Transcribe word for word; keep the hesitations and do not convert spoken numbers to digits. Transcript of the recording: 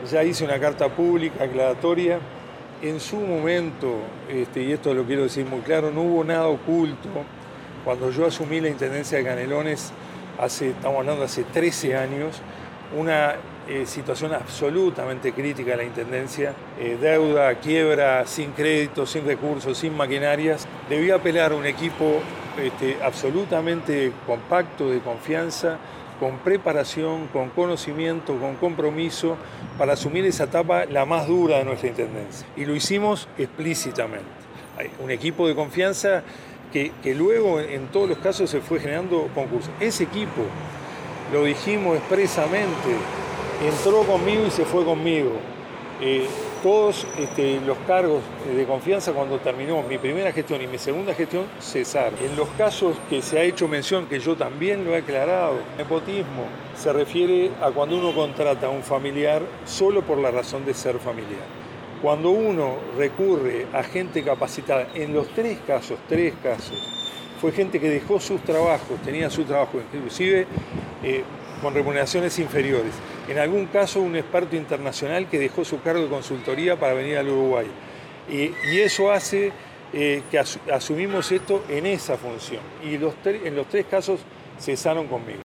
ya hice una carta pública aclaratoria. En su momento, este, y esto lo quiero decir muy claro, no hubo nada oculto. Cuando yo asumí la Intendencia de Canelones, hace, estamos hablando de hace trece años, una eh, situación absolutamente crítica de la Intendencia, eh, deuda, quiebra, sin créditos, sin recursos, sin maquinarias. Debía apelar a un equipo este, absolutamente compacto, de confianza, con preparación, con conocimiento, con compromiso, para asumir esa etapa la más dura de nuestra Intendencia. Y lo hicimos explícitamente. Hay un equipo de confianza que, que luego en todos los casos se fue generando concursos. Ese equipo, lo dijimos expresamente, entró conmigo y se fue conmigo. Eh, todos este, los cargos de confianza, cuando terminó mi primera gestión y mi segunda gestión, cesaron. En los casos que se ha hecho mención, que yo también lo he aclarado, nepotismo se refiere a cuando uno contrata a un familiar solo por la razón de ser familiar. Cuando uno recurre a gente capacitada, en los tres casos, tres casos, fue gente que dejó sus trabajos, tenía su trabajo, inclusive eh, con remuneraciones inferiores. En algún caso, un experto internacional que dejó su cargo de consultoría para venir al Uruguay. Y, y eso hace eh, que as, asumimos esto en esa función. Y los en los tres casos cesaron conmigo.